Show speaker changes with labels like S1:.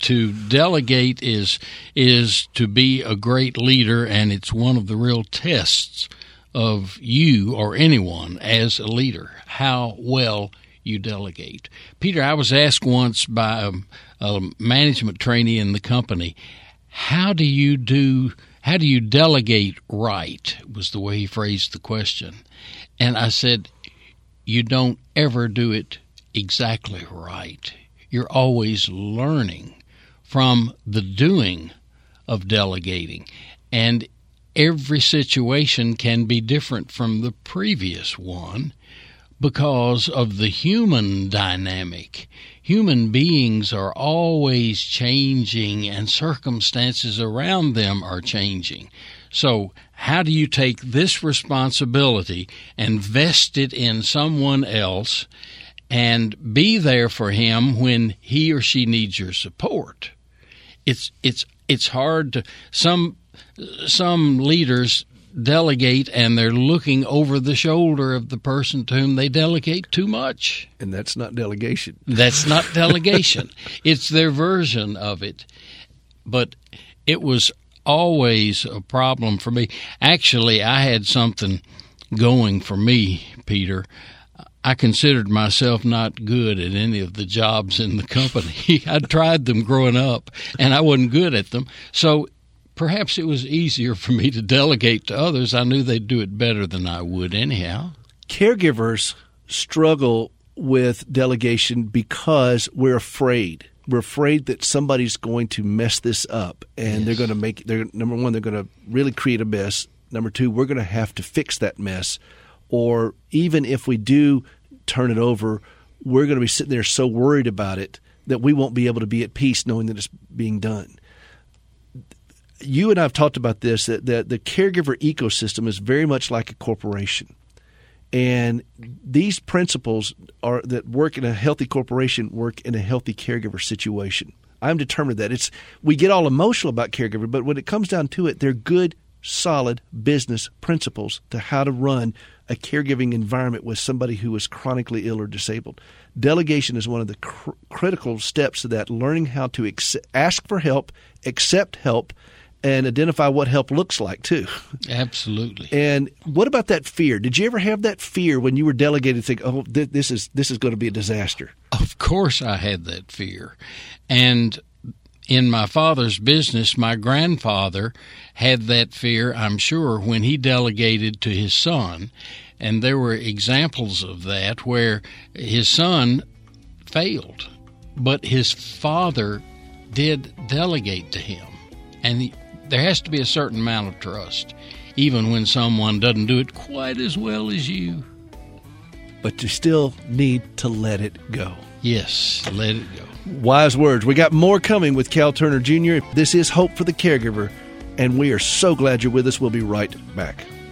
S1: to delegate is to be a great leader, and it's one of the real tests of you or anyone as a leader, how well you delegate. Peter, I was asked once by a management trainee in the company, how do you delegate right, was the way he phrased the question. And I said, you don't ever do it exactly right. You're always learning from the doing of delegating. And every situation can be different from the previous one because of the human dynamic. Human beings are always changing, and circumstances around them are changing. So how do you take this responsibility and vest it in someone else and be there for him when he or she needs your support? It's hard to some leaders delegate and they're looking over the shoulder of the person to whom they delegate too much.
S2: And that's not delegation.
S1: That's not delegation. It's their version of it. But it was always a problem for me. Actually, I had something going for me, Peter. I considered myself not good at any of the jobs in the company. I'd tried them growing up, and I wasn't good at them. So perhaps it was easier for me to delegate to others. I knew they'd do it better than I would anyhow.
S2: Caregivers struggle with delegation because we're afraid. We're afraid that somebody's going to mess this up, and
S1: Yes.
S2: number one, they're going to really create a mess. Number two, we're going to have to fix that mess. Or even if we do turn it over, we're going to be sitting there so worried about it that we won't be able to be at peace knowing that it's being done. You and I have talked about this, that the caregiver ecosystem is very much like a corporation. And these principles that work in a healthy corporation work in a healthy caregiver situation. I'm determined that we get all emotional about caregiver, but when it comes down to it, they're good, solid business principles to how to run a caregiving environment with somebody who is chronically ill or disabled. Delegation is one of the critical steps to that, learning how to ask for help, accept help, and identify what help looks like, too.
S1: Absolutely.
S2: And what about that fear? Did you ever have that fear when you were delegated to think, oh, this is going to be a disaster?
S1: Of course I had that fear. And in my father's business, my grandfather had that fear, I'm sure, when he delegated to his son. And there were examples of that where his son failed, but his father did delegate to him. And there has to be a certain amount of trust, even when someone doesn't do it quite as well as you.
S2: But you still need to let it go.
S1: Yes, let it go.
S2: Wise words. We got more coming with Cal Turner Jr. This is Hope for the Caregiver, and we are so glad you're with us. We'll be right back.